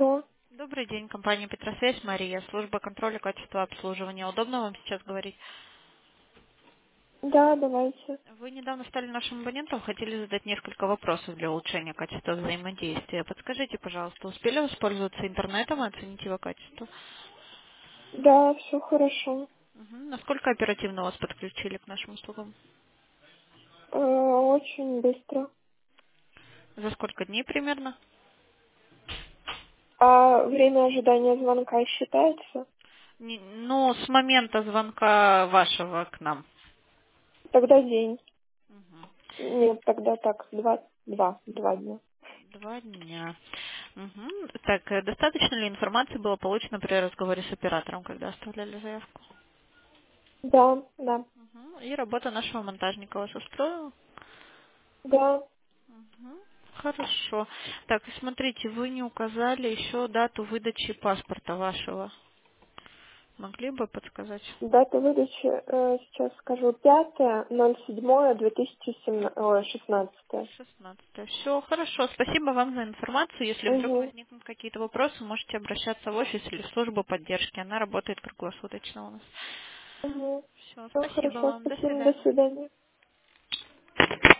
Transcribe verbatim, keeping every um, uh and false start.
Алло. Добрый день, компания Петросвязь, Мария, служба контроля качества обслуживания. Удобно вам сейчас говорить? Да, давайте. Вы недавно стали нашим абонентом, хотели задать несколько вопросов для улучшения качества взаимодействия. Подскажите, пожалуйста, успели воспользоваться интернетом и оценить его качество? Да, все хорошо. Мгм. Насколько оперативно вас подключили к нашим услугам? Э, очень быстро. За сколько дней примерно? А время ожидания звонка считается? Не- ну, с момента звонка вашего к нам. Тогда день. Мгм. Нет, тогда так, два, два, два дня. Два дня. Мгм. Так, э, достаточно ли информации было получено при разговоре с оператором, когда оставляли заявку? Да, да, Мгм. И работа нашего монтажника вас устроила? да. Мгм. Хорошо. Так, и смотрите, вы не указали еще дату выдачи паспорта вашего. Могли бы подсказать? Дата выдачи, э, сейчас скажу, пятое ноль седьмое две тысячи шестнадцатое. шестнадцатое. Все, хорошо. Спасибо вам за информацию. Если вдруг Угу. возникнут какие-то вопросы, можете обращаться в офис или в службу поддержки. Она работает круглосуточно у нас. Угу. Все, Все спасибо хорошо, вам. До спасибо, до свидания. свидания.